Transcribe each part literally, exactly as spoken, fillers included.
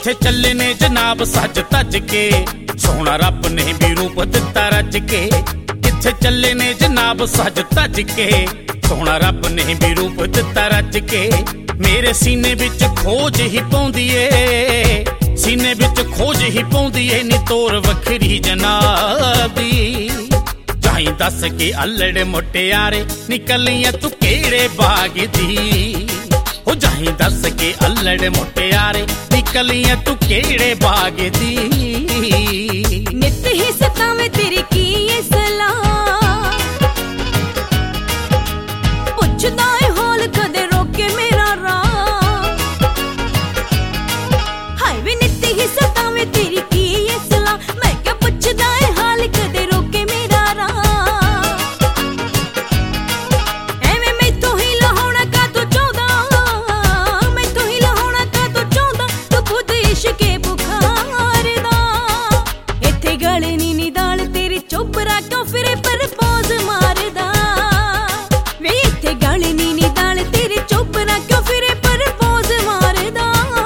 किथे चले ने जनाब सज तज के, सोहना रब ने भी रूप दिता रज के। किथे चले ने जनाब सज तज के, सोहना रब ने भी रूप दिता रज के। मेरे सीने विच खोज ही पौंदी ए, सीने विच खोज ही पौंदी ए नी तोर वखरी जनाबी। जाई दस के अल्लड़ मुटियारे निकलियां तू केड़े बाग दी। हो जाई दस के अल्लड़ मुटियारे निकलियां तू केड़े बाग दी। नित ही सतावे तेरी की ये सलाह, पुछदा है हाल कदे रोके मेरा राह। हाय वे नित ही सतावे तेरी की ये सलाह, मैं क्या पुछदा है हाल कदे रोके मेरा राह। एवें मैथों ही लहाउणा का तू चाहुंदा, मैथों ही लहाउणा का तू चाहुंदा, तू खुद इश्के बुखार दा। इत्थे गले नी नी दाल तेरी चोपरा क्यों फिरे परपोज मारदा। वे इत्थे गले नी नी दाल तेरी चोपरा क्यों फिरे परपोज मारदा।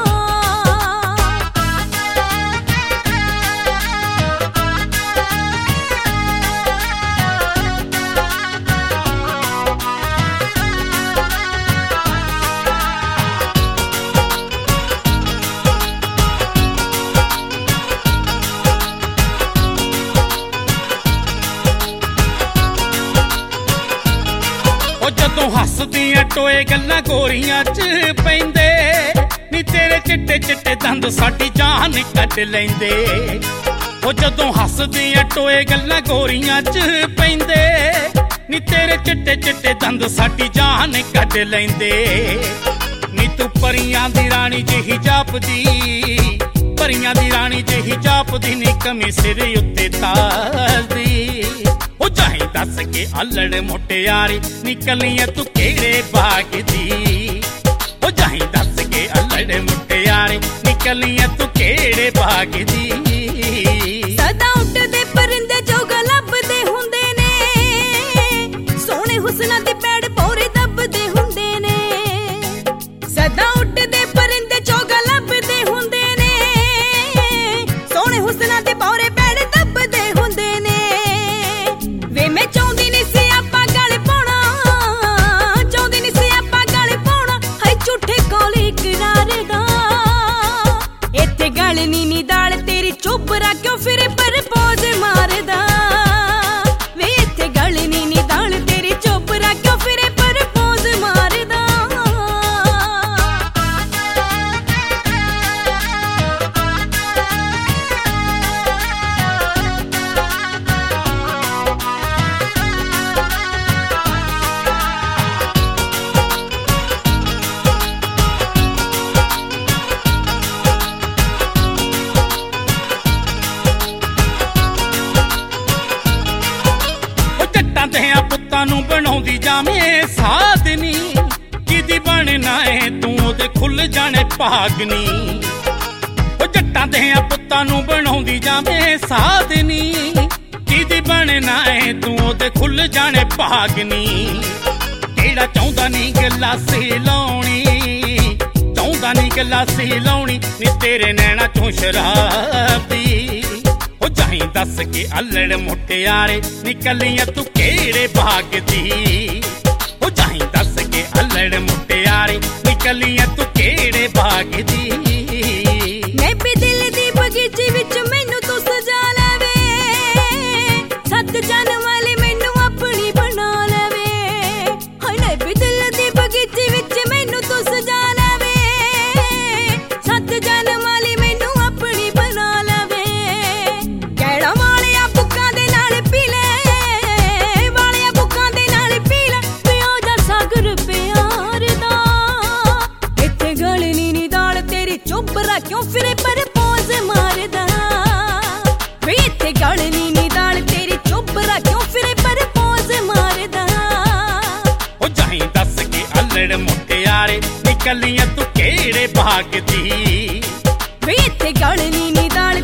जदों हसदियां टोए गल्लां गोरियां च पैंदे नी तेरे चिट्टे चिट्टे दंद साडी जान कट लैंदे। ओ जदों हसदियां टोए गल्लां गोरियां च पैंदे नी तेरे चिट्टे चिट्टे दंद साडी जान कट लैंदे। नी तू परियां दी रानी जिही जापदी, परियां दी रानी जिही जापदी नी कमी सिर उत्ते तारदी। ओ जाई दस के अल्लड़ मुटियारे निकलियां तू केड़े बाग दी। ओ जाई दस के अल्लड़ मुटियारे निकलियां तू केड़े बाग दी। सदा उठदे परिंदे जोग लभदे हुंदे ने, सोहणे हुस्नां दे पैड़ पौरे दबदे हुंदे ने। सदा उठदे परिंदे जोग लभदे हुंदे ने, सोहणे हुस्नां दे पौरे पैड़ दबदे हुंदे ने। वे मैं चाहुंदी नी सी आपां गल पाउणा, चाहुंदी नी सी आपां गल पाउणा, हाय झूठे कौले इकरार दा। इत्थे गल नी नी दाल तेरी चोपरा क्यों फिरे परपोज मारदा। वे इत्थे गल नी नी दाल तेरी चोपरा क्यों फिरे परपोज मारदा। दियां पुत्तां नूं बनाउंदी जावें साधनी, किदी बनना है तू ओदे खुल जाने भागनी। ओ जट्टां दियां पुत्तां नूं बनाउंदी जावें साधनी, किदी बनना है तू ओदे खुल जाने भागनी। केड़ा चाहुंदा नी गलासी लाउणी, चाहुंदा नी गलासी लाउणी नी तेरे नैना चों शराबी। ओ जाई दस के अल्लड़ मुटियारे निकलियां तू केड़े बाग दी। ओ जाई दस के अल्लड़ मुटियारे निकलियां तू केड़े बाग दी। मैं भी दिल दी बगीचे विच मैनू तू सजा लवे, सत जन वाली मैनू अपनी बना लवे। हाय मैं भी दिल दी बगीचे विच मैनू तू सजा लवे, सत जन वाली मैनू अपनी बना लवे। कैड़ा वालिया बुक्कां दे नाल पी ले, वालिया बुक्कां दे नाल पी ले, पियो जा सागर प्यार दा। इत्थे गल नी नी दाल तेरी चोपरा क्यों फिरे परपोज मारदा। वे इत्थे गल नी नी दाल तेरी चोपरा क्यों फिरे परपोज मारदा। ओ जाई दस के अल्लड़ मुटियारे निकलियां तू केड़े बाग दी। वे इत्थे गल नी नी दाल